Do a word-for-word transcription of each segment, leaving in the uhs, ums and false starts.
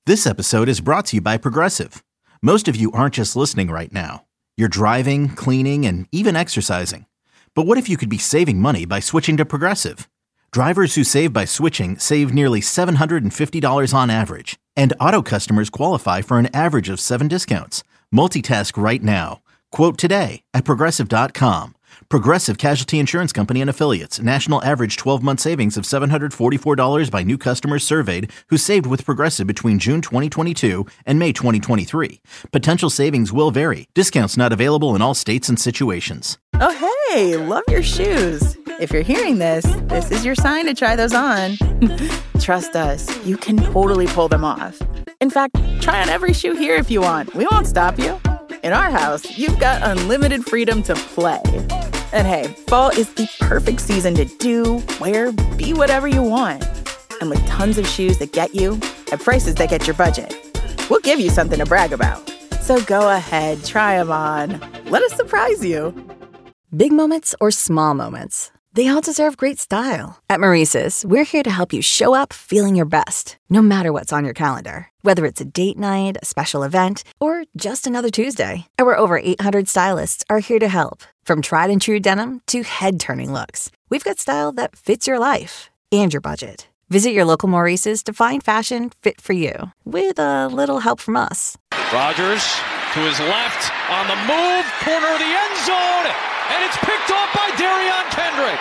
This episode is brought to you by Progressive. Most of you aren't just listening right now. You're driving, cleaning, and even exercising. But what if you could be saving money by switching to Progressive? Drivers who save by switching save nearly seven hundred fifty dollars on average. And auto customers qualify for an average of seven discounts. Multitask right now. Quote today at Progressive dot com. Progressive Casualty Insurance Company and Affiliates. National average twelve-month savings of seven hundred forty-four dollars by new customers surveyed who saved with Progressive between June twenty twenty-two and May twenty twenty-three. Potential savings will vary. Discounts not available in all states and situations. Oh, hey, love your shoes. If you're hearing this, this is your sign to try those on. Trust us, you can totally pull them off. In fact, try on every shoe here if you want. We won't stop you. In our house, you've got unlimited freedom to play. And hey, fall is the perfect season to do, wear, be whatever you want. And with tons of shoes that get you, at prices that get your budget, we'll give you something to brag about. So go ahead, try them on. Let us surprise you. Big moments or small moments, they all deserve great style. At Maurice's, we're here to help you show up feeling your best, no matter what's on your calendar. Whether it's a date night, a special event, or just another Tuesday, our over eight hundred stylists are here to help. From tried and true denim to head-turning looks, we've got style that fits your life and your budget. Visit your local Maurice's to find fashion fit for you, with a little help from us. Rodgers to his left on the move, corner of the end zone, and it's picked off by Darion Kendrick.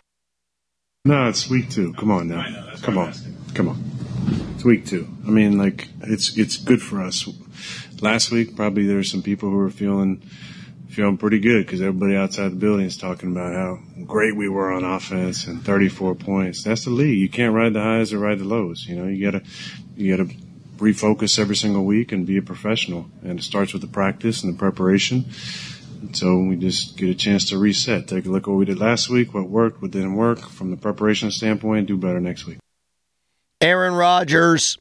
No, it's week two. Come on now. Come on. Come on. It's week two. I mean, like, it's it's good for us. Last week, probably there were some people who were feeling feeling pretty good because everybody outside the building is talking about how great we were on offense and thirty-four points. That's the league. You can't ride the highs or ride the lows. You know, you gotta you gotta refocus every single week and be a professional. And it starts with the practice and the preparation. So we just get a chance to reset, take a look at what we did last week, what worked, what didn't work from the preparation standpoint, do better next week. Aaron Rodgers,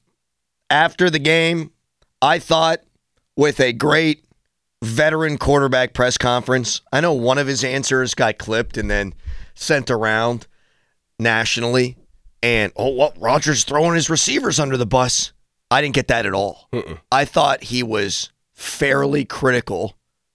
after the game, I thought with a great veteran quarterback press conference. I know one of his answers got clipped and then sent around nationally. And, oh, what, Rodgers throwing his receivers under the bus. I didn't get that at all. Mm-mm. I thought he was fairly critical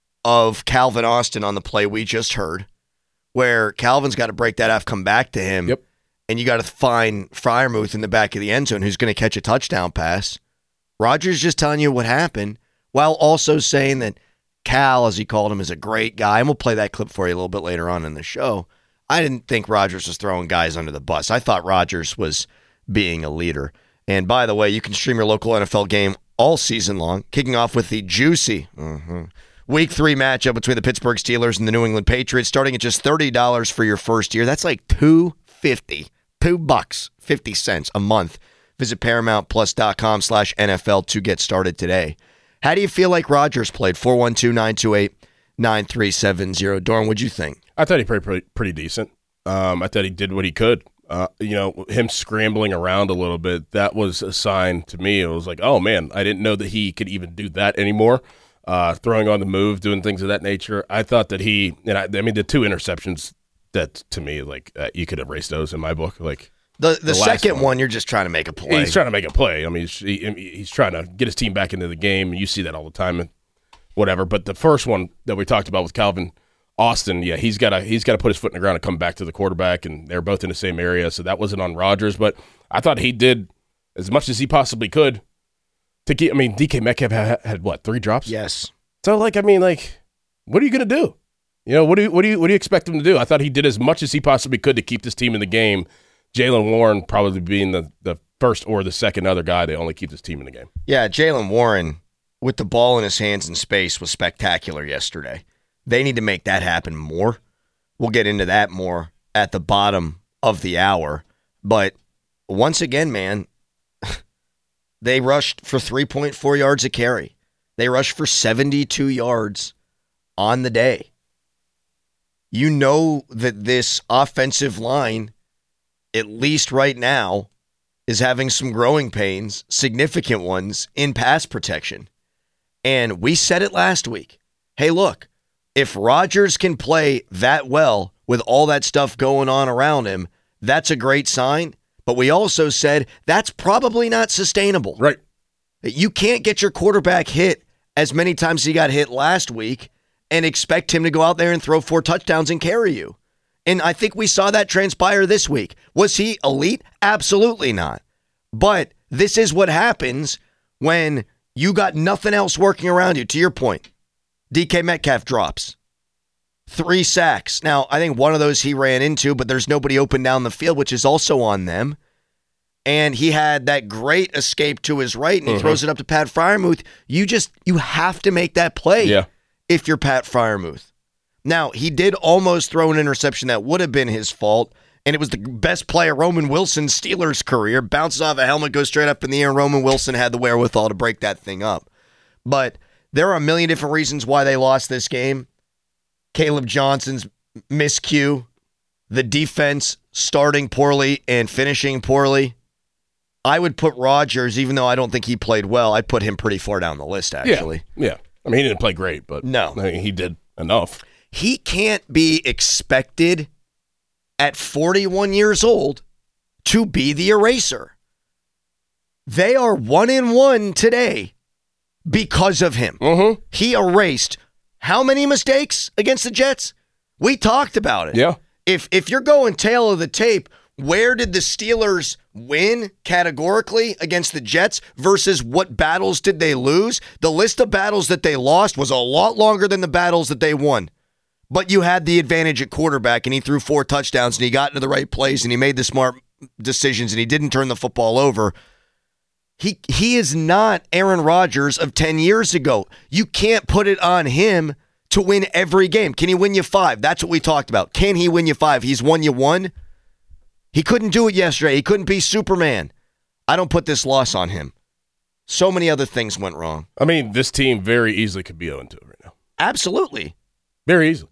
of Calvin Austin on the play we just heard, where Calvin's got to break that off, come back to him, yep. and you got to find Freiermuth in the back of the end zone who's going to catch a touchdown pass. Rodgers just telling you what happened, while also saying that Cal, as he called him, is a great guy, and we'll play that clip for you a little bit later on in the show. I didn't think Rodgers was throwing guys under the bus. I thought Rodgers was being a leader. And by the way, you can stream your local N F L game all season long, kicking off with the juicy mm-hmm, Week three matchup between the Pittsburgh Steelers and the New England Patriots, starting at just thirty dollars for your first year. That's like two fifty, two bucks fifty cents a month. Visit ParamountPlus.com slash NFL to get started today. How do you feel like Rodgers played? four one two, nine two eight, nine three seven zero. Dorn, what'd you think? I thought he played pretty, pretty decent. Um, I thought he did what he could. Uh, you know, him scrambling around a little bit, that was a sign to me. It was like, oh, man, I didn't know that he could even do that anymore. Uh, throwing on the move, doing things of that nature. I thought that he, and I, I mean, the two interceptions, that to me, like, uh, you could erase those in my book. Like The the, the second one, one, you're just trying to make a play. He's trying to make a play. I mean, he's, he, he's trying to get his team back into the game, and you see that all the time and whatever. But the first one that we talked about with Calvin Austin, yeah, he's got to he's got to put his foot in the ground and come back to the quarterback, and they're both in the same area, so that wasn't on Rodgers. But I thought he did as much as he possibly could to keep. I mean, D K Metcalf had, had what, three drops? Yes. So, like, I mean, like, what are you going to do? You know, what do you what do you what do you expect him to do? I thought he did as much as he possibly could to keep this team in the game. Jaylen Warren probably being the, the first or the second other guy to only keep this team in the game. Yeah, Jaylen Warren with the ball in his hands in space was spectacular yesterday. They need to make that happen more. We'll get into that more at the bottom of the hour. But once again, man, they rushed for three point four yards a carry. They rushed for seventy-two yards on the day. You know that this offensive line, at least right now, is having some growing pains, significant ones, in pass protection. And we said it last week. Hey, look, if Rodgers can play that well with all that stuff going on around him, that's a great sign. But we also said that's probably not sustainable. Right. You can't get your quarterback hit as many times as he got hit last week and expect him to go out there and throw four touchdowns and carry you. And I think we saw that transpire this week. Was he elite? Absolutely not. But this is what happens when you got nothing else working around you. To your point, D K Metcalf drops. Three sacks. Now, I think one of those he ran into, but there's nobody open down the field, which is also on them. And he had that great escape to his right, and he mm-hmm. throws it up to Pat Freiermuth. You just, you have to make that play yeah. if you're Pat Freiermuth. Now, he did almost throw an interception that would have been his fault, and it was the best play of Roman Wilson's Steelers career. Bounces off a helmet, goes straight up in the air, and Roman Wilson had the wherewithal to break that thing up. But there are a million different reasons why they lost this game. Caleb Johnson's miscue, the defense starting poorly and finishing poorly. I would put Rodgers, even though I don't think he played well, I'd put him pretty far down the list, actually. Yeah, yeah. I mean, he didn't play great, but no. I mean, he did enough. He can't be expected at forty-one years old to be the eraser. They are one and one today because of him. Mm-hmm. He erased how many mistakes against the Jets? We talked about it. Yeah. If if you're going tail of the tape, where did the Steelers win categorically against the Jets versus what battles did they lose? The list of battles that they lost was a lot longer than the battles that they won. But you had the advantage at quarterback, and he threw four touchdowns, and he got into the right place, and he made the smart decisions, and he didn't turn the football over. He he is not Aaron Rodgers of ten years ago. You can't put it on him to win every game. Can he win you five? That's what we talked about. Can he win you five? He's won you one. He couldn't do it yesterday. He couldn't be Superman. I don't put this loss on him. So many other things went wrong. I mean, this team very easily could be oh and two right now. Absolutely. Very easily.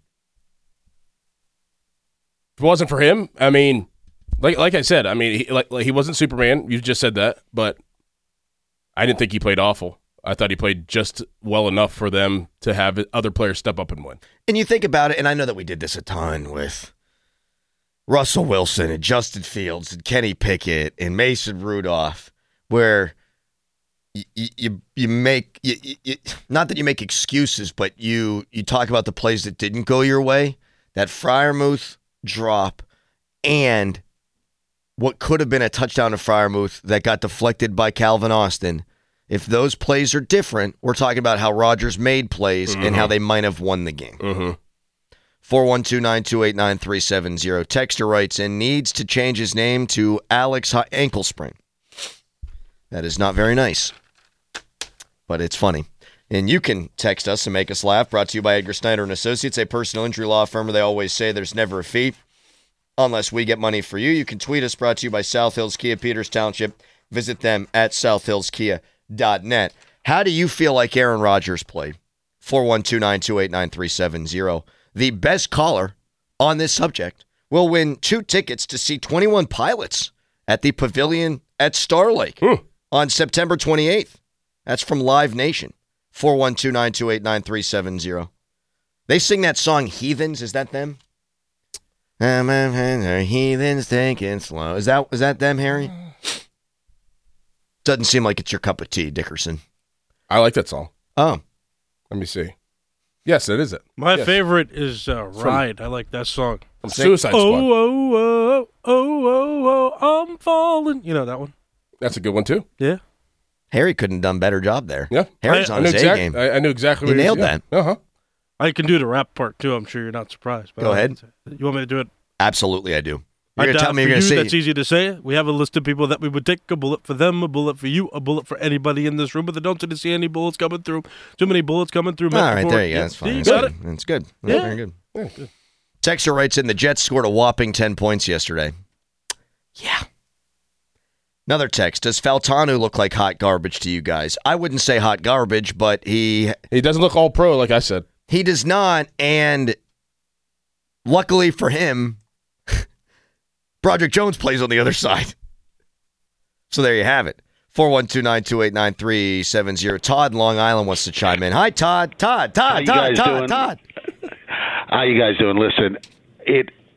If it wasn't for him, I mean, like like I said, I mean, he, like, like he wasn't Superman. You just said that, but I didn't think he played awful. I thought he played just well enough for them to have other players step up and win. And you think about it, and I know that we did this a ton with Russell Wilson and Justin Fields and Kenny Pickett and Mason Rudolph, where you you, you make you, you, not that you make excuses, but you you talk about the plays that didn't go your way, that Freiermuth drop, and what could have been a touchdown to Freiermuth that got deflected by Calvin Austin. If those plays are different, we're talking about how Rodgers made plays mm-hmm. and how they might have won the game. Mm-hmm. four one two, nine two eight, nine three seven zero. Texter writes in, needs to change his name to Alex Ankle Sprain. That is not very nice, but it's funny. And you can text us and make us laugh. Brought to you by Edgar Snyder and Associates, a personal injury law firm where they always say there's never a fee unless we get money for you. You can tweet us. Brought to you by South Hills Kia, Peters Township. Visit them at south hills kia dot net. How do you feel like Aaron Rodgers played? four one two, nine two eight, nine three seven zero. The best caller on this subject will win two tickets to see twenty-one Pilots at the Pavilion at Star Lake hmm. on September twenty-eighth. That's from Live Nation. four one two, nine two eight, nine three seven zero. They sing that song, Heathens. Is that them? Heathens taking slow. Is that, is that them, Harry? Doesn't seem like it's your cup of tea, Dickerson. I like that song. Oh. Let me see. Yes, it is it. My yes. favorite is uh, Ride. From, I like that song. From Suicide Squad. Oh, oh, oh, oh, oh, oh, I'm falling. You know that one? That's a good one, too. Yeah. Harry couldn't have done a better job there. Yeah. Harry's I, on I his exact, A-game. I, I knew exactly he what he nailed was, that. Yeah. Uh-huh. I can do the rap part, too. I'm sure you're not surprised. Go ahead. You want me to do it? Absolutely, I do. You're going to tell me you're going to say. That's easy to say. We have a list of people that we would take. A bullet for them, a bullet for you, a bullet for anybody in this room, but they don't seem to see any bullets coming through. Too many bullets coming through. All right, there you go. That's fine. You That's got good. it. That's good. That's yeah. very good. Yeah, good. Texter writes in, the Jets scored a whopping ten points yesterday. Yeah. Another text, does Faltanu look like hot garbage to you guys? I wouldn't say hot garbage, but he... He doesn't look all pro, like I said. He does not, and luckily for him, Broderick Jones plays on the other side. So there you have it. four one two, nine two eight, nine three seven zero. Todd in Long Island wants to chime in. Hi, Todd. Todd, Todd, How Todd, Todd, doing? Todd. How you guys doing? Listen, it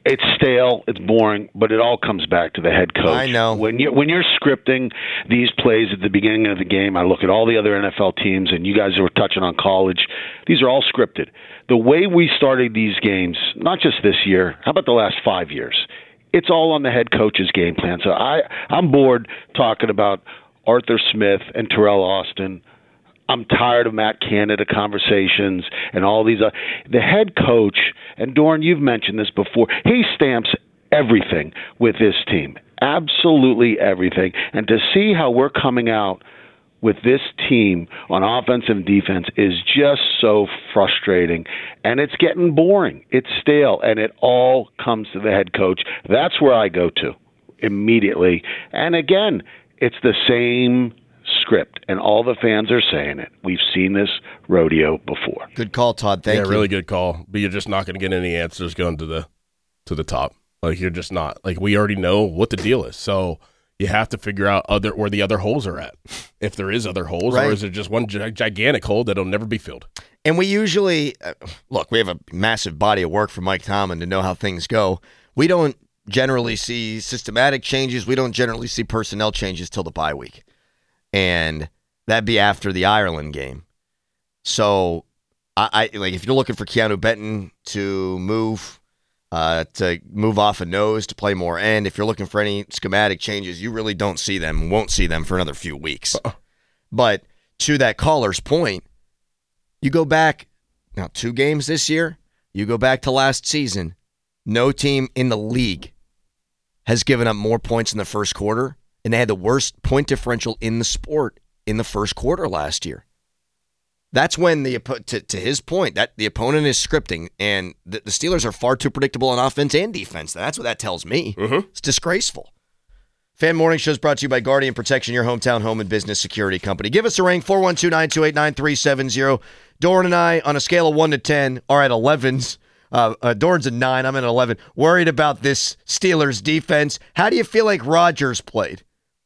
it's stale, it's boring, but it all comes back to the head coach. I know. When you when you're scripting these plays at the beginning of the game, I look at all the other N F L teams, and you guys were touching on college. These are all scripted. The way we started these games, not just this year, how about the last five years? It's all on the head coach's game plan. So I, I'm bored talking about Arthur Smith and Terrell Austin. I'm tired of Matt Canada conversations and all these. Uh, the head coach, and Doran, you've mentioned this before, he stamps everything with this team, absolutely everything. And to see how we're coming out with this team on offense and defense is just so frustrating. And it's getting boring. It's stale, and it all comes to the head coach. That's where I go to immediately. And again, it's the same script, and all the fans are saying it. We've seen this rodeo before. Good call, Todd. Thank yeah, you. Really good call. But you're just not going to get any answers going to the to the top. Like, you're just not. Like, we already know what the deal is. So you have to figure out other where the other holes are at, if there is other holes, right. Or is it just one gi- gigantic hole that'll never be filled? And we usually uh, look. We have a massive body of work from Mike Tomlin to know how things go. We don't generally see systematic changes. We don't generally see personnel changes till the bye week. And that'd be after the Ireland game. So, I, I like if you're looking for Keanu Benton to move, uh, to move off a nose to play more end. If you're looking for any schematic changes, you really don't see them. Won't see them for another few weeks. Uh-uh. But to that caller's point, you go back now two games this year. You go back to last season. No team in the league has given up more points in the first quarter. And they had the worst point differential in the sport in the first quarter last year. That's when the to, to his point that the opponent is scripting, and the, the Steelers are far too predictable on offense and defense. That's what that tells me. Mm-hmm. It's disgraceful. Fan Morning Show is brought to you by Guardian Protection, your hometown home and business security company. Give us a ring, four one two, nine two eight, nine three seven zero. Doran and I, on a scale of one to ten, are at elevens. Uh, uh, Doran's a nine. I'm at eleven. Worried about this Steelers defense. How do you feel like Rodgers played?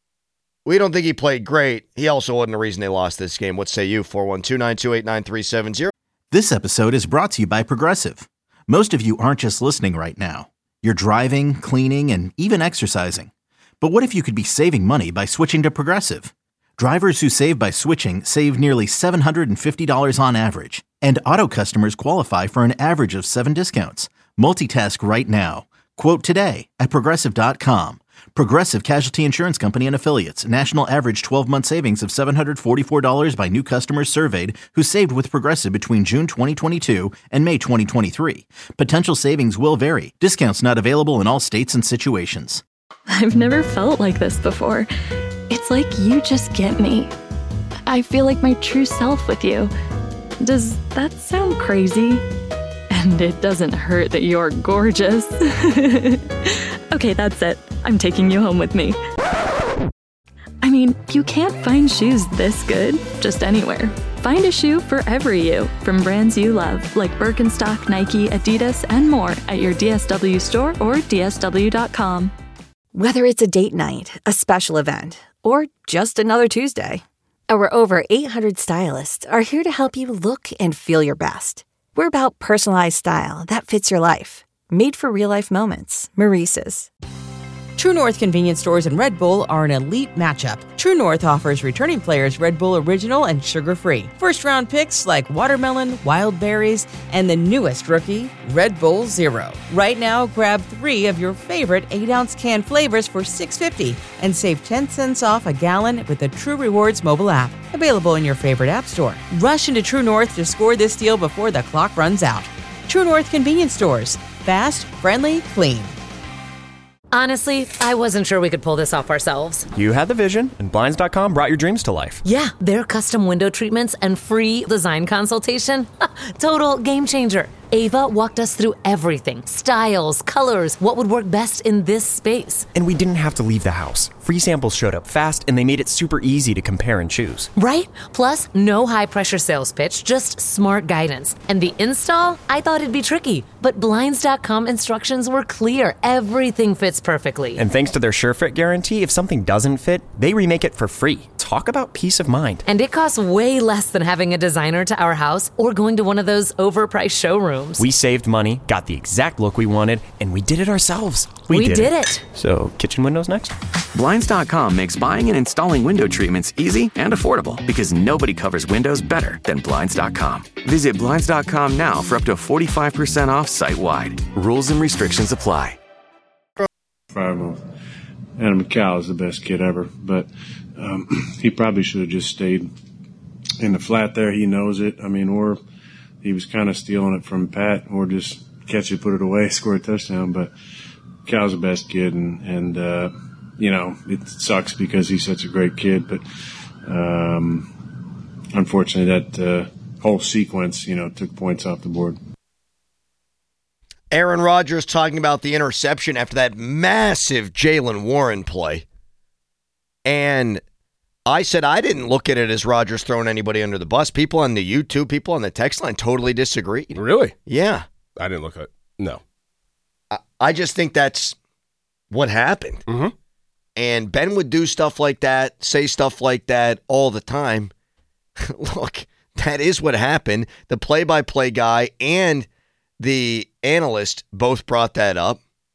We don't think he played great. He also wasn't the reason they lost this game. What say you? four one two, nine two eight, nine three seven zero. This episode is brought to you by Progressive. Most of you aren't just listening right now. You're driving, cleaning, and even exercising. But what if you could be saving money by switching to Progressive? Drivers who save by switching save nearly seven hundred fifty dollars on average. And auto customers qualify for an average of seven discounts. Multitask right now. Quote today at Progressive dot com. Progressive Casualty Insurance Company and Affiliates. National average twelve-month savings of seven hundred forty-four dollars by new customers surveyed who saved with Progressive between June twenty twenty-two and May twenty twenty-three. Potential savings will vary. Discounts not available in all states and situations. I've never felt like this before. It's like you just get me. I feel like my true self with you. Does that sound crazy? And it doesn't hurt that you're gorgeous. Okay, that's it. I'm taking you home with me. I mean, you can't find shoes this good just anywhere. Find a shoe for every you from brands you love, like Birkenstock, Nike, Adidas, and more at your D S W store or D S W dot com. Whether it's a date night, a special event, or just another Tuesday, our over eight hundred stylists are here to help you look and feel your best. We're about personalized style that fits your life. Made for real-life moments. Maurice's. True North convenience stores and Red Bull are an elite matchup. True North offers returning players Red Bull Original and sugar-free. First-round picks like watermelon, wild berries, and the newest rookie, Red Bull Zero. Right now, grab three of your favorite eight-ounce can flavors for six dollars and fifty cents and save ten cents off a gallon with the True Rewards mobile app. Available in your favorite app store. Rush into True North to score this deal before the clock runs out. True North convenience stores. Fast, friendly, clean. Honestly, I wasn't sure we could pull this off ourselves. You had the vision, and Blinds dot com brought your dreams to life. Yeah, their custom window treatments and free design consultation. Total game changer. Ava walked us through everything. Styles, colors, what would work best in this space. And we didn't have to leave the house. Free samples showed up fast, and they made it super easy to compare and choose. Right? Plus, no high-pressure sales pitch, just smart guidance. And the install? I thought it'd be tricky. But Blinds dot com instructions were clear. Everything fits perfectly. And thanks to their SureFit guarantee, if something doesn't fit, they remake it for free. Talk about peace of mind. And it costs way less than having a designer to our house or going to one of those overpriced showrooms. We saved money, got the exact look we wanted, and we did it ourselves. We, we did, did it. it. So, kitchen windows next? Blinds dot com makes buying and installing window treatments easy and affordable because nobody covers windows better than Blinds dot com. Visit Blinds dot com now for up to forty-five percent off site-wide. Rules and restrictions apply. Freiermuth. Adam McCall is the best kid ever, but um, he probably should have just stayed in the flat there. He knows it. I mean, or he was kind of stealing it from Pat, or just catch it, put it away, score a touchdown. But McCall's the best kid, and, and uh, you know, it sucks because he's such a great kid, but um, unfortunately that uh, whole sequence, you know, took points off the board. Aaron Rodgers talking about the interception after that massive Jaylen Warren play. And I said I didn't look at it as Rodgers throwing anybody under the bus. People on the YouTube, people on the text line totally disagreed. Really? Yeah. I didn't look at it. No. I, I just think that's what happened. Mm-hmm. And Ben would do stuff like that, say stuff like that all the time. Look, that is what happened. The play-by-play guy and the analyst both brought that up.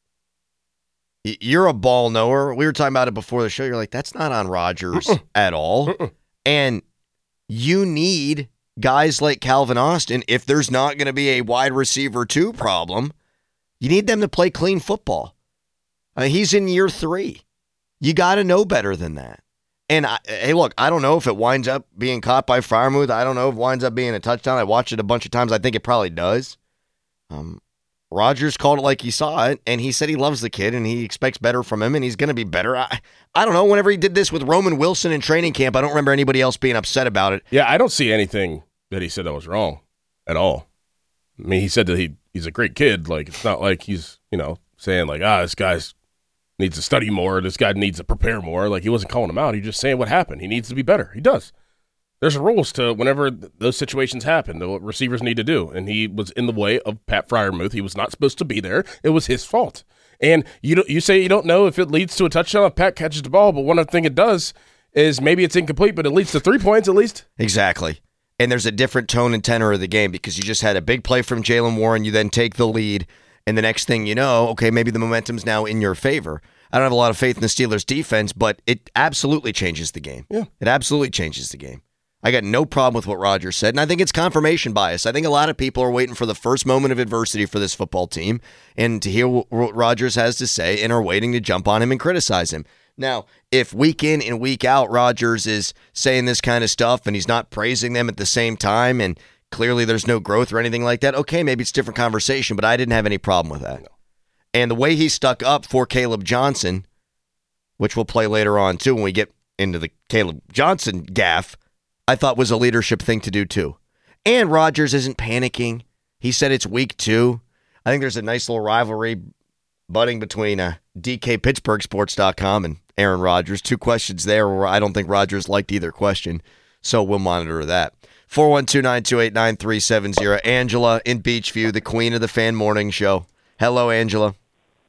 You're a ball knower. We were talking about it before the show. You're like, that's not on Rodgers Uh-uh. at all. Uh-uh. And you need guys like Calvin Austin. If there's not going to be a wide receiver two problem, you need them to play clean football. Uh, he's in year three. You got to know better than that. And, I, hey, look, I don't know if it winds up being caught by Freiermuth. I don't know if it winds up being a touchdown. I watched it a bunch of times. I think it probably does. Um, Rodgers called it like he saw it, and he said he loves the kid, and he expects better from him, and he's going to be better. I, I don't know. Whenever he did this with Roman Wilson in training camp, I don't remember anybody else being upset about it. Yeah, I don't see anything that he said that was wrong at all. I mean, he said that he he's a great kid. Like, it's not like he's, you know, saying like, ah, this guy's needs to study more. This guy needs to prepare more. Like, he wasn't calling him out. He was just saying what happened. He needs to be better. He does. There's rules to whenever those situations happen, what receivers need to do. And he was in the way of Pat Freiermuth. He was not supposed to be there. It was his fault. And you don't, you say you don't know if it leads to a touchdown if Pat catches the ball, but one other thing it does is maybe it's incomplete, but it leads to three points at least. Exactly. And there's a different tone and tenor of the game because you just had a big play from Jaylen Warren. You then take the lead, and the next thing you know, okay, maybe the momentum's now in your favor. I don't have a lot of faith in the Steelers' defense, but it absolutely changes the game. Yeah. It absolutely changes the game. I got no problem with what Rodgers said, and I think it's confirmation bias. I think a lot of people are waiting for the first moment of adversity for this football team and to hear what Rodgers has to say and are waiting to jump on him and criticize him. Now, if week in and week out Rodgers is saying this kind of stuff and he's not praising them at the same time and clearly there's no growth or anything like that, okay, maybe it's a different conversation, but I didn't have any problem with that. No. And the way he stuck up for Caleb Johnson, which we'll play later on too when we get into the Caleb Johnson gaffe, I thought was a leadership thing to do too. And Rodgers isn't panicking. He said it's week two. I think there's a nice little rivalry budding between uh, D K Pittsburgh Sports dot com and Aaron Rodgers. Two questions there where I don't think Rodgers liked either question. So we'll monitor that. four one two, nine two eight, nine three seven zero. Angela in Beachview, the queen of the fan morning show. Hello, Angela.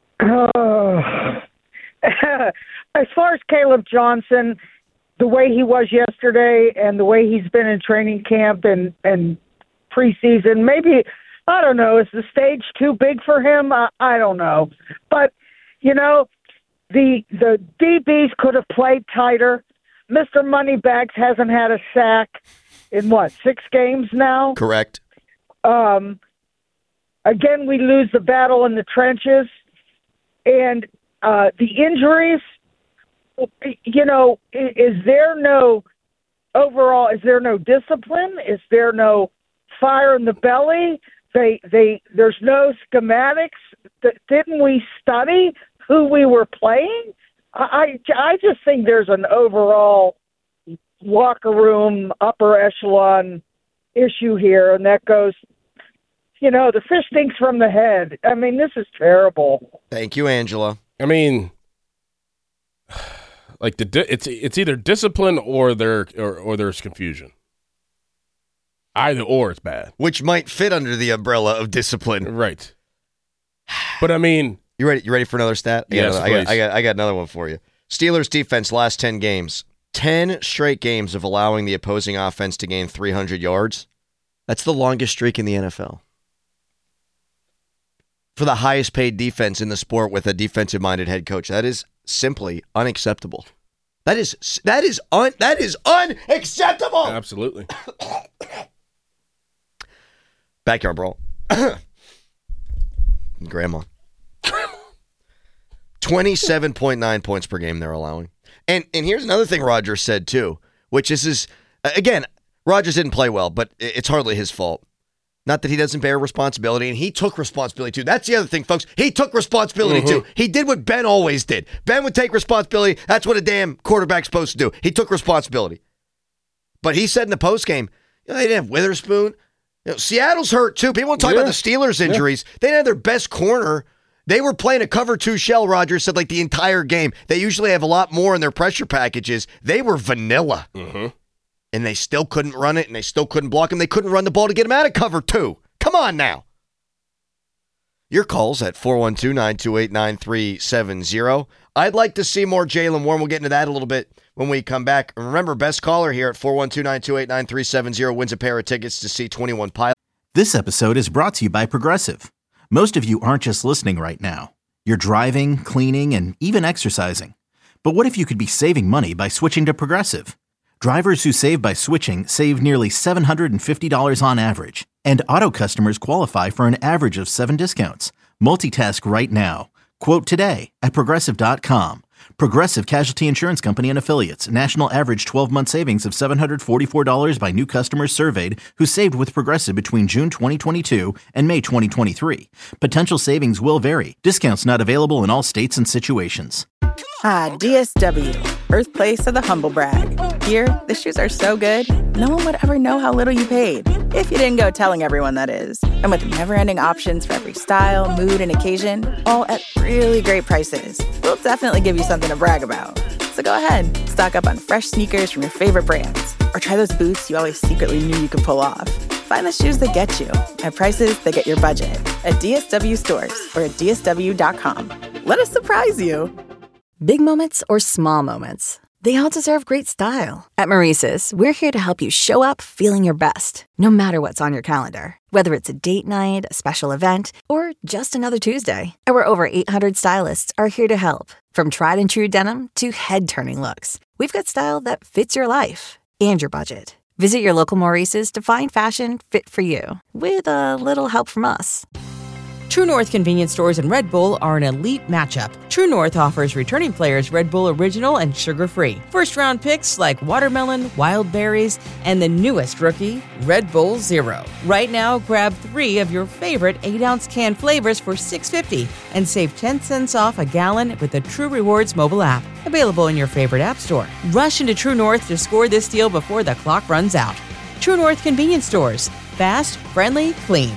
Uh, as far as Caleb Johnson, the way he was yesterday and the way he's been in training camp and, and preseason, maybe, I don't know, is the stage too big for him? I, I don't know. But, you know, the the D Bs could have played tighter. Mister Moneybags hasn't had a sack in, what, six games now? Correct. Um, again, we lose the battle in the trenches. And uh, the injuries, you know, is there no overall, is there no discipline? Is there no fire in the belly? They, they, there's no schematics. Didn't we study who we were playing? I, I just think there's an overall locker room, upper echelon issue here, and that goes, you know, the fish stinks from the head. I mean, this is terrible. Thank you, Angela. I mean, like the di- it's it's either discipline or there or, or there's confusion. Either or is bad. Which might fit under the umbrella of discipline, right? But I mean, you ready? You ready for another stat? I Yes, got another, I got, I got I got another one for you. Steelers defense last ten games, ten straight games of allowing the opposing offense to gain three hundred yards. That's the longest streak in the N F L. For the highest paid defense in the sport with a defensive-minded head coach. That is simply unacceptable. That is that is un, that is unacceptable. Absolutely. Backyard brawl. Grandma. twenty-seven point nine points per game they're allowing. And and here's another thing Rodgers said too, which is, is again, Rodgers didn't play well, but it's hardly his fault. Not that he doesn't bear responsibility, and he took responsibility too. That's the other thing, folks. He took responsibility mm-hmm. too. He did what Ben always did. Ben would take responsibility. That's what a damn quarterback's supposed to do. He took responsibility. But he said in the postgame, you know, they didn't have Witherspoon. You know, Seattle's hurt too. People want to talk yeah. about the Steelers' injuries. Yeah. They didn't have their best corner. They were playing a cover two shell, Rodgers said, like the entire game. They usually have a lot more in their pressure packages. They were vanilla. Mm-hmm. And they still couldn't run it, and they still couldn't block him. They couldn't run the ball to get him out of cover two. Come on now. Your calls at four one two, nine two eight, nine three seven zero. I'd like to see more Jaylen Warren. We'll get into that a little bit when we come back. And remember, best caller here at four one two, nine two eight, nine three seven zero wins a pair of tickets to see twenty-one Pilots. This episode is brought to you by Progressive. Most of you aren't just listening right now. You're driving, cleaning, and even exercising. But what if you could be saving money by switching to Progressive? Drivers who save by switching save nearly seven hundred fifty dollars on average. And auto customers qualify for an average of seven discounts. Multitask right now. Quote today at Progressive dot com. Progressive Casualty Insurance Company and Affiliates. National average twelve-month savings of seven hundred forty-four dollars by new customers surveyed who saved with Progressive between June twenty twenty-two and May twenty twenty-three. Potential savings will vary. Discounts not available in all states and situations. Ah, D S W, birthplace of the humble brag. Here, the shoes are so good, no one would ever know how little you paid. If you didn't go telling everyone, that is. And with never-ending options for every style, mood, and occasion, all at really great prices, we'll definitely give you something to brag about. So go ahead, stock up on fresh sneakers from your favorite brands, or try those boots you always secretly knew you could pull off. Find the shoes that get you at prices that get your budget at D S W stores or at D S W dot com. Let us surprise you. Big moments or small moments, they all deserve great style. At Maurice's, we're here to help you show up feeling your best, no matter what's on your calendar. Whether it's a date night, a special event, or just another Tuesday. Our over eight hundred stylists are here to help. From tried and true denim to head-turning looks, we've got style that fits your life and your budget. Visit your local Maurice's to find fashion fit for you, with a little help from us. True North convenience stores and Red Bull are an elite matchup. True North offers returning players Red Bull Original and sugar-free. First-round picks like watermelon, wild berries, and the newest rookie, Red Bull Zero. Right now, grab three of your favorite eight-ounce can flavors for six dollars and fifty cents and save ten cents off a gallon with the True Rewards mobile app. Available in your favorite app store. Rush into True North to score this deal before the clock runs out. True North convenience stores. Fast, friendly, clean.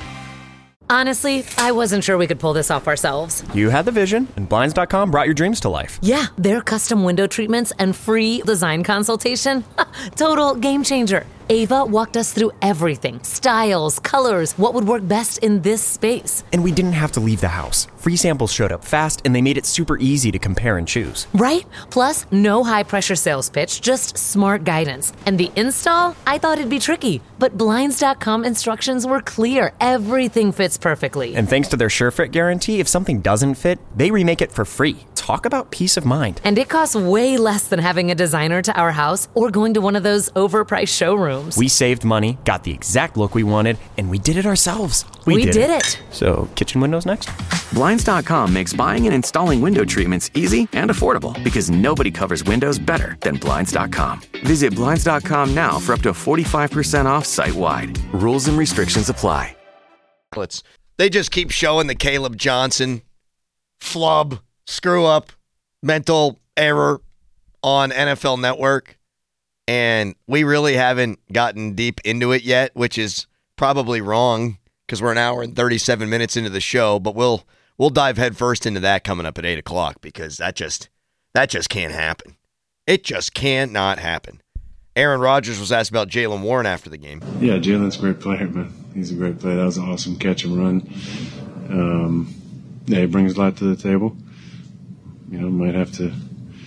Honestly, I wasn't sure we could pull this off ourselves. You had the vision, and Blinds dot com brought your dreams to life. Yeah, their custom window treatments and free design consultation. Total game changer. Ava walked us through everything. Styles, colors, what would work best in this space. And we didn't have to leave the house. Free samples showed up fast, and they made it super easy to compare and choose. Right? Plus, no high-pressure sales pitch, just smart guidance. And the install? I thought it'd be tricky, but Blinds dot com instructions were clear. Everything fits perfectly. And thanks to their SureFit guarantee, if something doesn't fit, they remake it for free. Talk about peace of mind. And it costs way less than having a designer to our house or going to one of those overpriced showrooms. We saved money, got the exact look we wanted, and we did it ourselves. We, we did, did it. it. So, kitchen windows next? Blinds dot com makes buying and installing window treatments easy and affordable because nobody covers windows better than Blinds dot com. Visit Blinds dot com now for up to forty-five percent off site-wide. Rules and restrictions apply. They just keep showing the Caleb Johnson flub, screw up, mental error on N F L Network. And we really haven't gotten deep into it yet, which is probably wrong because we're an hour and thirty-seven minutes into the show. But we'll we'll dive headfirst into that coming up at eight o'clock because that just that just can't happen. It just cannot happen. Aaron Rodgers was asked about Jaylen Warren after the game. Yeah, Jalen's a great player, man. He's a great player. That was an awesome catch and run. Um, yeah, he brings a lot to the table. You know, might have to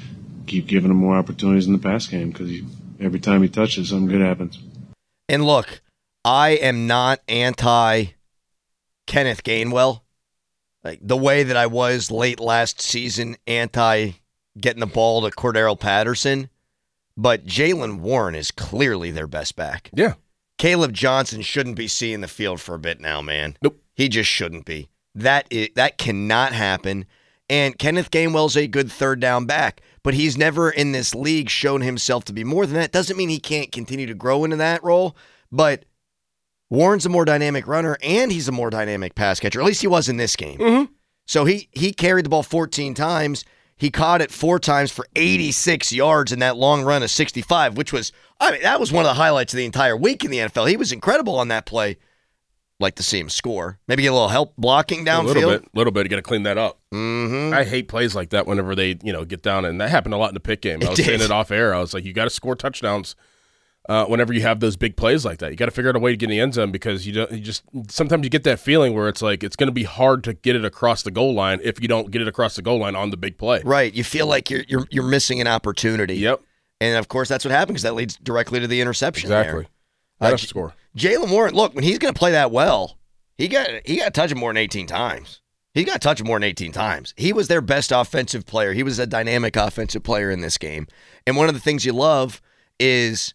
keep giving him more opportunities in the pass game because every time he touches, something good happens. And look, I am not anti Kenneth Gainwell, like the way that I was late last season anti getting the ball to Cordero Patterson. But Jaylen Warren is clearly their best back. Yeah. Caleb Johnson shouldn't be seeing the field for a bit now, man. Nope. He just shouldn't be. That is, that cannot happen. And Kenneth Gainwell's a good third down back, but he's never in this league shown himself to be more than that. Doesn't mean he can't continue to grow into that role, but Warren's a more dynamic runner, and he's a more dynamic pass catcher. At least he was in this game. Mm-hmm. So he he carried the ball fourteen times. He caught it four times for eighty-six yards in that long run of sixty-five, which was, I mean, that was one of the highlights of the entire week in the N F L. He was incredible on that play. Like to see him score. Maybe get a little help blocking downfield. A little bit. A little bit. You got to clean that up. Mm-hmm. I hate plays like that whenever they, you know, get down, and that happened a lot in the Pitt game. I was saying it off air. I was like, you got to score touchdowns uh, whenever you have those big plays like that. You got to figure out a way to get in the end zone because you don't. You just sometimes you get that feeling where it's like it's going to be hard to get it across the goal line if you don't get it across the goal line on the big play. Right. You feel like you're you're you're missing an opportunity. Yep. And of course that's what happens because that leads directly to the interception. Exactly. There. Uh, J- score. Jaylen Warren. Look, when he's going to play that well. He got he got to touch him more than eighteen times. He got to touch him more than eighteen times. He was their best offensive player. He was a dynamic offensive player in this game. And one of the things you love is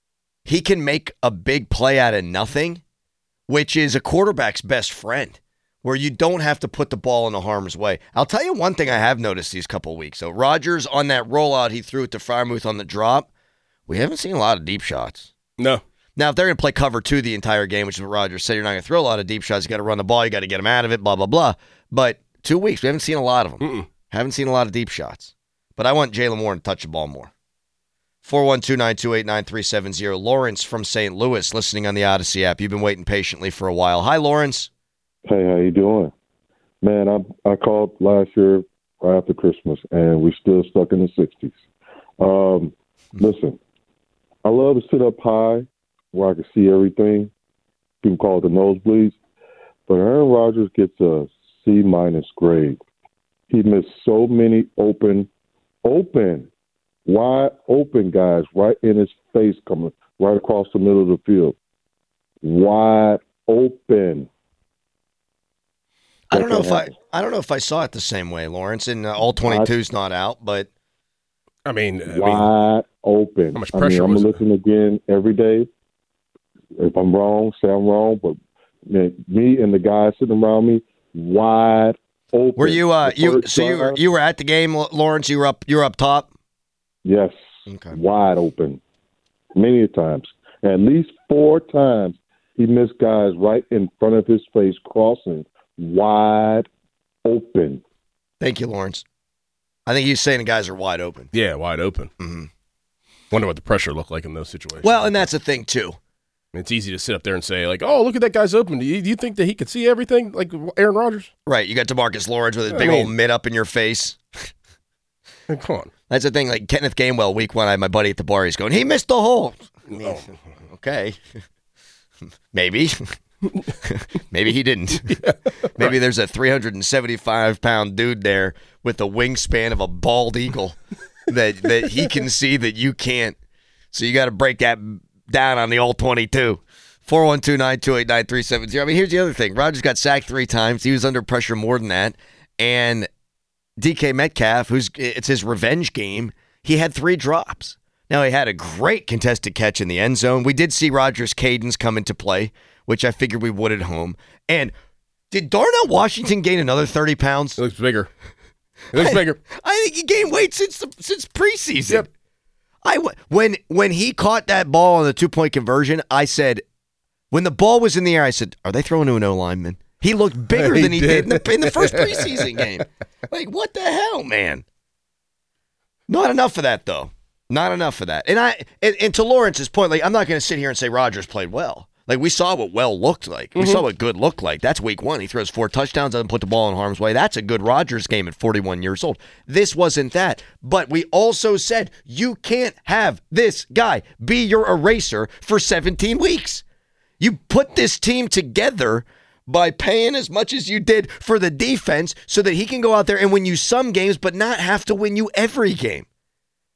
he can make a big play out of nothing, which is a quarterback's best friend, where you don't have to put the ball in the harm's way. I'll tell you one thing I have noticed these couple of weeks. So Rodgers on that rollout he threw it to Freiermuth on the drop, we haven't seen a lot of deep shots. No. Now, if they're going to play cover two the entire game, which is what Rodgers said, you're not going to throw a lot of deep shots. You got to run the ball. You got to get them out of it, blah, blah, blah. But two weeks, we haven't seen a lot of them. Mm-mm. Haven't seen a lot of deep shots. But I want Jaylen Warren to touch the ball more. four one two, nine two eight, nine three seven zero. Lawrence from Saint Louis listening on the Odyssey app. You've been waiting patiently for a while. Hi, Lawrence. Hey, how you doing? Man, I I called last year right after Christmas, and we're still stuck in the sixties. Um, listen, I love to sit up high where I can see everything. People call it the nosebleeds. But Aaron Rodgers gets a C-minus grade. He missed so many open, open, wide open guys right in his face coming right across the middle of the field. Wide open. I don't know if I I don't know if I saw it the same way, Lawrence, and uh, all twenty-two's not out, but I mean, I wide mean, open. How much pressure I mean, I'm was gonna it? listen again every day. If I'm wrong, say I'm wrong, but man, me and the guys sitting around me, wide open. were you uh The you first so you were drive- you were at the game, Lawrence? You were up you were up top. Yes, Okay. wide open, many times. At least four times he missed guys right in front of his face, crossing wide open. Thank you, Lawrence. I think he's saying the guys are wide open. Yeah, wide open. Mm-hmm. Wonder what the pressure looked like in those situations. Well, and that's the thing too. It's easy to sit up there and say, like, oh, look at that guy's open. Do you, do you think that he could see everything like Aaron Rodgers? Right, you got DeMarcus Lawrence with his I big mean- old mitt up in your face. Hey, come on. That's the thing. Like Kenneth Gainwell, week one, I had my buddy at the bar. He's going, he missed the hole. I mean, Oh. okay, maybe, maybe he didn't. Maybe there's a three hundred seventy-five pound dude there with the wingspan of a bald eagle that that he can see that you can't. So you got to break that down on the all twenty-two. four one two, nine two eight, nine three seven zero. I mean, here's the other thing. Rodgers got sacked three times. He was under pressure more than that. And D K Metcalf, who's it's his revenge game, he had three drops. Now, he had a great contested catch in the end zone. We did see Rodgers' cadence come into play, which I figured we would at home. And did Darnell Washington gain another thirty pounds? It looks bigger. It looks I, bigger. I think he gained weight since the, since preseason. Yep. I when when he caught that ball on the two point conversion, I said, when the ball was in the air, I said, "Are they throwing to an O lineman?" He looked bigger He than he did, did. in, the, in the first preseason game. Like, what the hell, man? Not enough for that, though. Not enough for that. And I and, and to Lawrence's point, like, I'm not going to sit here and say Rodgers played well. Like, we saw what well looked like. We Mhm. saw what good looked like. That's week one. He throws four touchdowns, doesn't put the ball in harm's way. That's a good Rodgers game at forty-one years old. This wasn't that. But we also said you can't have this guy be your eraser for seventeen weeks. You put this team together by paying as much as you did for the defense so that he can go out there and win you some games but not have to win you every game.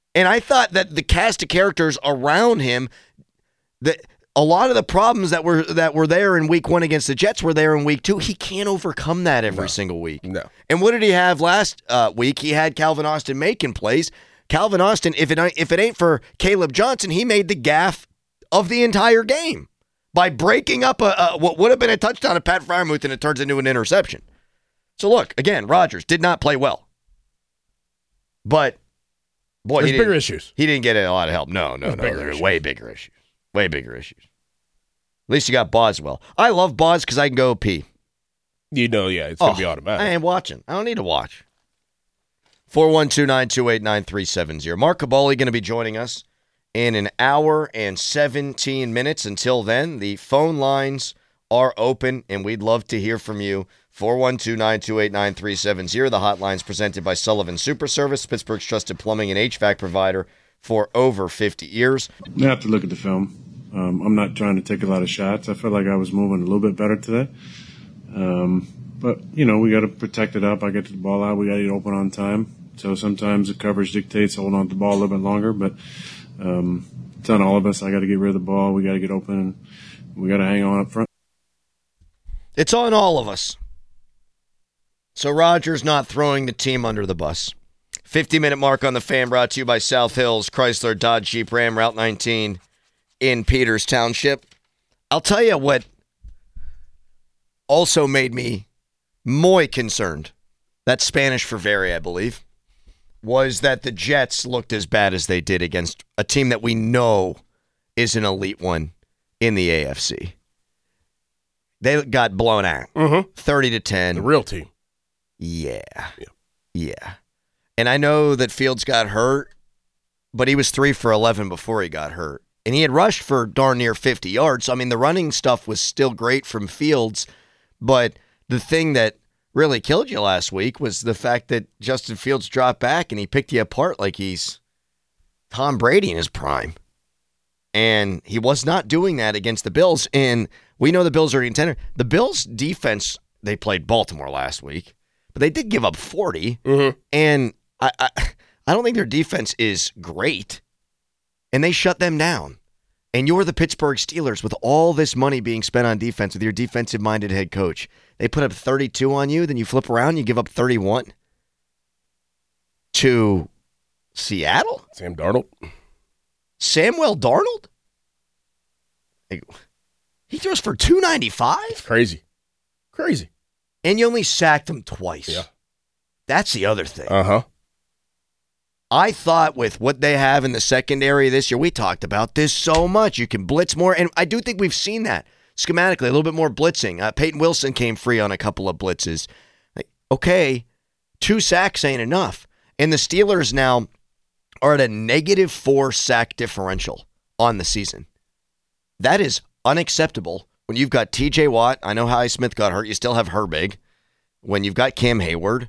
And I thought that the cast of characters around him, that a lot of the problems that were that were there in week one against the Jets were there in week two. He can't overcome that every no. single week. No. And what did he have last uh, week? He had Calvin Austin making plays. Calvin Austin, if it if it ain't for Caleb Johnson, he made the gaffe of the entire game by breaking up a, a what would have been a touchdown to Pat Freiermuth, and it turns into an interception. So look, again, Rodgers did not play well. But, boy, There's he bigger issues. He didn't get a lot of help. No, no, There's no. bigger There are issues. way bigger issues. Way bigger issues. At least you got Boswell. I love Boz because I can go pee. You know, yeah, it's going to oh, be automatic. I ain't watching. I don't need to watch. four one two, nine two eight, nine three seven zero. Mark Kaboly going to be joining us in an hour and seventeen minutes. Until then, the phone lines are open, and we'd love to hear from you. four one two, nine two eight, nine three seven zero. The hotline's presented by Sullivan Super Service, Pittsburgh's trusted plumbing and H V A C provider for over fifty years. You have to look at the film. Um, I'm not trying to take a lot of shots. I felt like I was moving a little bit better today. Um, but, you know, we got to protect it up. I get the ball out. We got to get open on time. So sometimes the coverage dictates holding on to the ball a little bit longer. But um, it's on all of us. I got to get rid of the ball. We got to get open. And we got to hang on up front. It's on all of us. So Rodgers not throwing the team under the bus. fifty-minute mark on the Fan, brought to you by South Hills, Chrysler, Dodge, Jeep, Ram, Route nineteen in Peters Township. I'll tell you what also made me muy concerned, that's Spanish for very, I believe, was that the Jets looked as bad as they did against a team that we know is an elite one in the A F C. They got blown out, mm-hmm. thirty to ten. The real team. Yeah. yeah. Yeah. And I know that Fields got hurt, but he was three for eleven before he got hurt. And he had rushed for darn near fifty yards. So, I mean, the running stuff was still great from Fields. But the thing that really killed you last week was the fact that Justin Fields dropped back and he picked you apart like he's Tom Brady in his prime. And he was not doing that against the Bills. And we know the Bills are a contender. The Bills' defense, they played Baltimore last week, but they did give up forty. Mm-hmm. And I, I I don't think their defense is great. And they shut them down. And you're the Pittsburgh Steelers with all this money being spent on defense with your defensive-minded head coach. They put up thirty-two on you, then you flip around and you give up thirty-one to Seattle? Sam Darnold. Samuel Darnold? He throws for two ninety-five? Crazy. Crazy. And you only sacked him twice. Yeah. That's the other thing. Uh-huh. I thought with what they have in the secondary this year, we talked about this so much. You can blitz more, and I do think we've seen that schematically, a little bit more blitzing. Uh, Peyton Wilson came free on a couple of blitzes. Like, okay, two sacks ain't enough. And the Steelers now are at a negative four sack differential on the season. That is unacceptable when you've got T J Watt. I know Highsmith got hurt. You still have Herbig. When you've got Cam Hayward,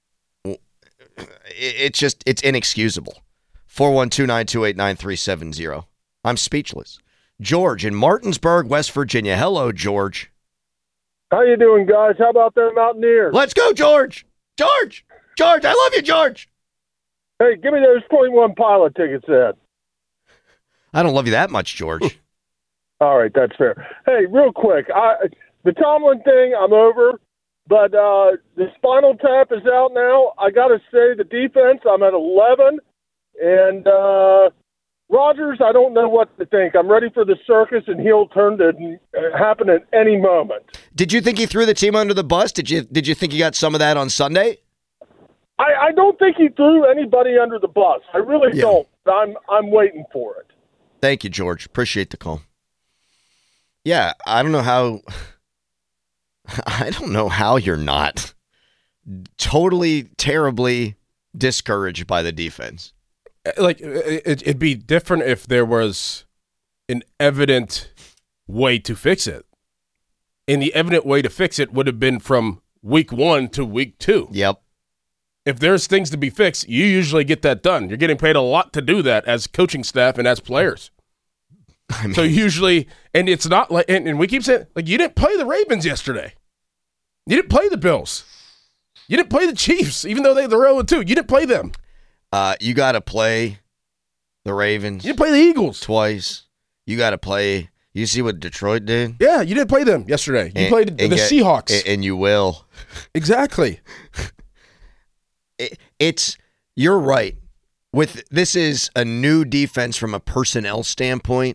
it's just, it's inexcusable. four one two, nine two eight, nine three seven zero. I'm speechless. George in Martinsburg, West Virginia. Hello, George. How you doing, guys? How about them Mountaineers? Let's go, George. George. George, I love you, George. Hey, give me those point one pilot tickets then. I don't love you that much, George. All right, that's fair. Hey, real quick, I, the Tomlin thing, I'm over. But uh, the Spinal Tap is out now. I got to say, the defense, I'm at eleven. And uh, Rodgers, I don't know what to think. I'm ready for the circus and heel turn to happen at any moment. Did you think he threw the team under the bus? Did you Did you think he got some of that on Sunday? I, I don't think he threw anybody under the bus. I really yeah. don't. I'm I'm waiting for it. Thank you, George. Appreciate the call. Yeah, I don't know how... I don't know how you're not totally, terribly discouraged by the defense. Like, it, it'd be different if there was an evident way to fix it. And the evident way to fix it would have been from week one to week two. Yep. If there's things to be fixed, you usually get that done. You're getting paid a lot to do that as coaching staff and as players. I mean, so usually, and it's not like, and, and we keep saying, like, you didn't play the Ravens yesterday. You didn't play the Bills. You didn't play the Chiefs, even though they're oh and two. You didn't play them. Uh, you got to play the Ravens. You didn't play the Eagles twice. You got to play. You see what Detroit did? Yeah, you didn't play them yesterday. You and, played and the get, Seahawks. And, and you will. Exactly. it, it's, you're right. With this is a new defense from a personnel standpoint.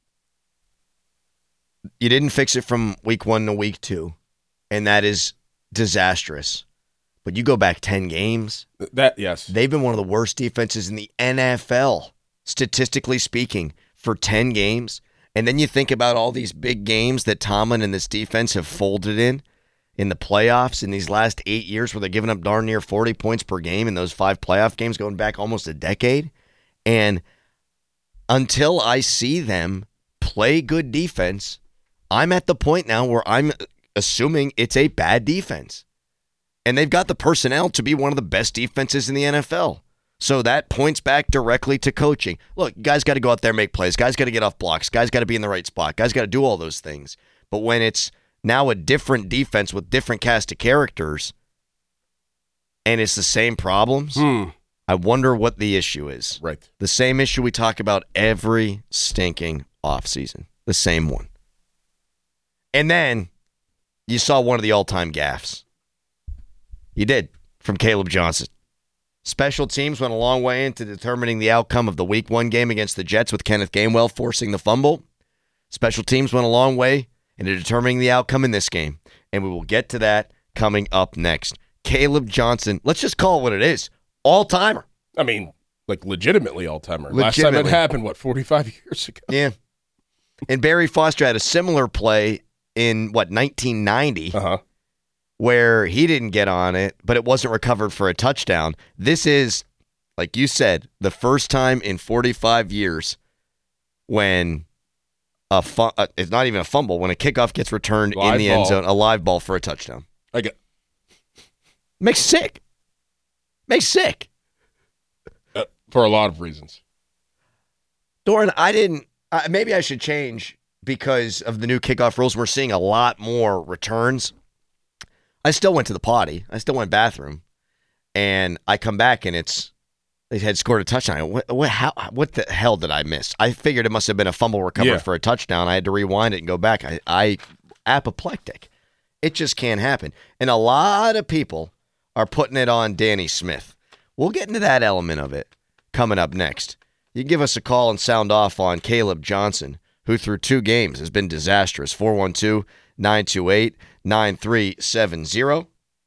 You didn't fix it from week one to week two, and that is disastrous. But you go back ten games. That yes. They've been one of the worst defenses in the N F L, statistically speaking, for ten games. And then you think about all these big games that Tomlin and this defense have folded in in the playoffs in these last eight years where they're giving up darn near forty points per game in those five playoff games going back almost a decade. And until I see them play good defense, I'm at the point now where I'm assuming it's a bad defense. And they've got the personnel to be one of the best defenses in the N F L. So that points back directly to coaching. Look, guys got to go out there and make plays. Guys got to get off blocks. Guys got to be in the right spot. Guys got to do all those things. But when it's now a different defense with different cast of characters and it's the same problems, hmm. I wonder what the issue is. Right. The same issue we talk about every stinking offseason. The same one. And then you saw one of the all-time gaffes. You did, from Caleb Johnson. Special teams went a long way into determining the outcome of the week one game against the Jets with Kenneth Gainwell forcing the fumble. Special teams went a long way into determining the outcome in this game. And we will get to that coming up next. Caleb Johnson, let's just call it what it is. All-timer. I mean, like legitimately all-timer. Last time it happened, what, forty-five years ago? Yeah. And Barry Foster had a similar play in, what, nineteen ninety, uh-huh. where he didn't get on it, but it wasn't recovered for a touchdown. This is, like you said, the first time in forty-five years when a fu- uh, it's not even a fumble, when a kickoff gets returned live in the ball. end zone, a live ball for a touchdown. I get Makes sick. Makes sick. Uh, for a lot of reasons. Doran, I didn't, uh, maybe I should change because of the new kickoff rules. We're seeing a lot more returns. I still went to the potty. I still went bathroom. And I come back and it's, they had scored a touchdown. What, what, how, what the hell did I miss? I figured it must have been a fumble recovered Yeah. for a touchdown. I had to rewind it and go back. I, I apoplectic. It just can't happen. And a lot of people are putting it on Danny Smith. We'll get into that element of it coming up next. You can give us a call and sound off on Caleb Johnson, who through two games has been disastrous. four one two, nine two eight, nine three seven zero.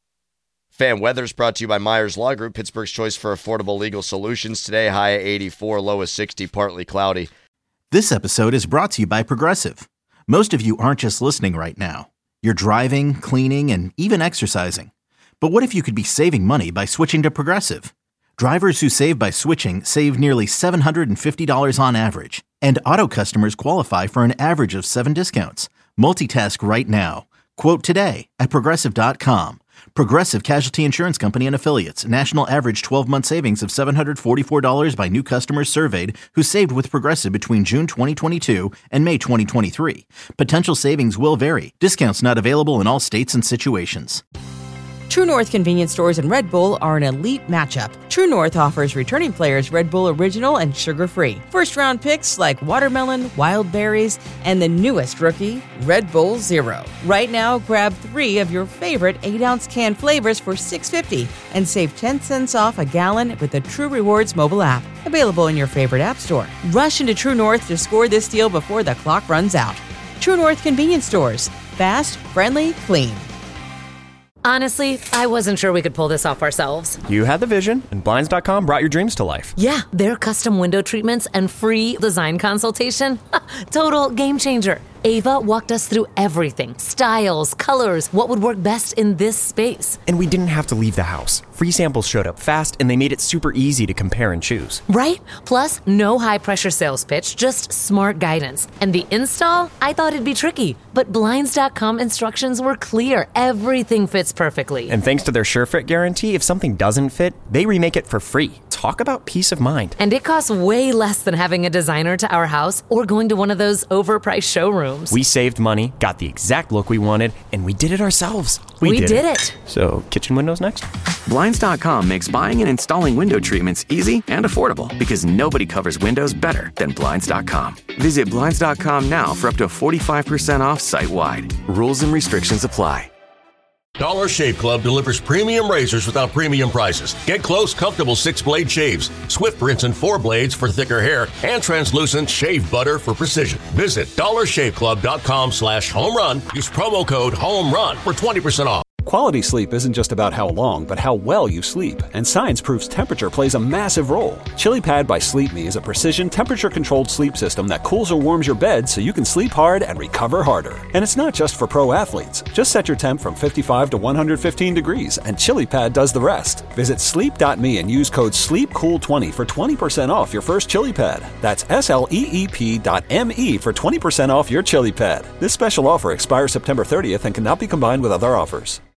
Fan weather is brought to you by Myers Law Group, Pittsburgh's choice for affordable legal solutions. Today, high at eighty-four, low at sixty, partly cloudy. This episode is brought to you by Progressive. Most of you aren't just listening right now. You're driving, cleaning, and even exercising. But what if you could be saving money by switching to Progressive? Drivers who save by switching save nearly seven hundred fifty dollars on average. And auto customers qualify for an average of seven discounts. Multitask right now. Quote today at Progressive dot com. Progressive Casualty Insurance Company and Affiliates. National average twelve-month savings of seven hundred forty-four dollars by new customers surveyed who saved with Progressive between June twenty twenty-two and May twenty twenty-three. Potential savings will vary. Discounts not available in all states and situations. True North convenience stores and Red Bull are an elite matchup. True North offers returning players Red Bull Original and sugar-free. First-round picks like watermelon, wild berries, and the newest rookie, Red Bull Zero. Right now, grab three of your favorite eight-ounce can flavors for six dollars and fifty cents and save ten cents off a gallon with the True Rewards mobile app. Available in your favorite app store. Rush into True North to score this deal before the clock runs out. True North convenience stores. Fast, friendly, clean. Honestly, I wasn't sure we could pull this off ourselves. You had the vision, and Blinds dot com brought your dreams to life. Yeah, their custom window treatments and free design consultation. Total game changer. Ava walked us through everything. Styles, colors, what would work best in this space. And we didn't have to leave the house. Free samples showed up fast, and they made it super easy to compare and choose. Right? Plus, no high-pressure sales pitch, just smart guidance. And the install? I thought it'd be tricky, but Blinds dot com instructions were clear. Everything fits perfectly. And thanks to their SureFit guarantee, if something doesn't fit, they remake it for free. Talk about peace of mind. And it costs way less than having a designer to our house or going to one of those overpriced showrooms. rooms. We saved money, got the exact look we wanted, and we did it ourselves. We, we did, did it. it. So, kitchen windows next? Blinds dot com makes buying and installing window treatments easy and affordable because nobody covers windows better than Blinds dot com. Visit Blinds dot com now for up to forty-five percent off site-wide. Rules and restrictions apply. Dollar Shave Club delivers premium razors without premium prices. Get close, comfortable six-blade shaves, swift rinse and four blades for thicker hair, and translucent shave butter for precision. Visit dollar shave club dot com slash home run. Use promo code HOMERUN for twenty percent off. Quality sleep isn't just about how long, but how well you sleep. And science proves temperature plays a massive role. ChiliPad by Sleep Me is a precision, temperature-controlled sleep system that cools or warms your bed so you can sleep hard and recover harder. And it's not just for pro athletes. Just set your temp from fifty-five to one hundred fifteen degrees, and ChiliPad does the rest. Visit sleep dot me and use code sleep cool twenty for twenty percent off your first ChiliPad. That's S L E E P dot M E for twenty percent off your ChiliPad. This special offer expires September thirtieth and cannot be combined with other offers.